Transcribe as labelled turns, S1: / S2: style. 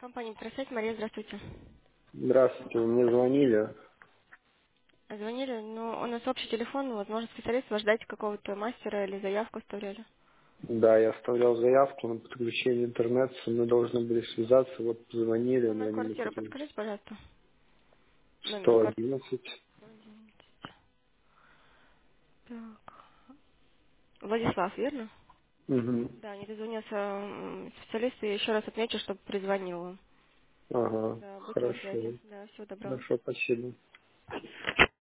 S1: Компания «Просать». Мария, здравствуйте.
S2: Здравствуйте, вы мне звонили.
S1: Звонили, но у нас общий телефон, возможно, специалист, вы ждете какого-то мастера или заявку оставляли.
S2: Да, я оставлял заявку на подключение интернета, со мной должны были связаться, вот позвонили, но
S1: Номер
S2: они не
S1: квартиры
S2: подключились.
S1: подскажите, пожалуйста. Номер квартиры.
S2: 111.
S1: Так. Владислав, верно?
S2: Угу.
S1: Да, не дозвонился специалист, и еще раз отмечу, чтобы призвонил вам.
S2: Ага,
S1: Да, будьте на связи.
S2: хорошо.
S1: Да, всего доброго.
S2: Хорошо, спасибо.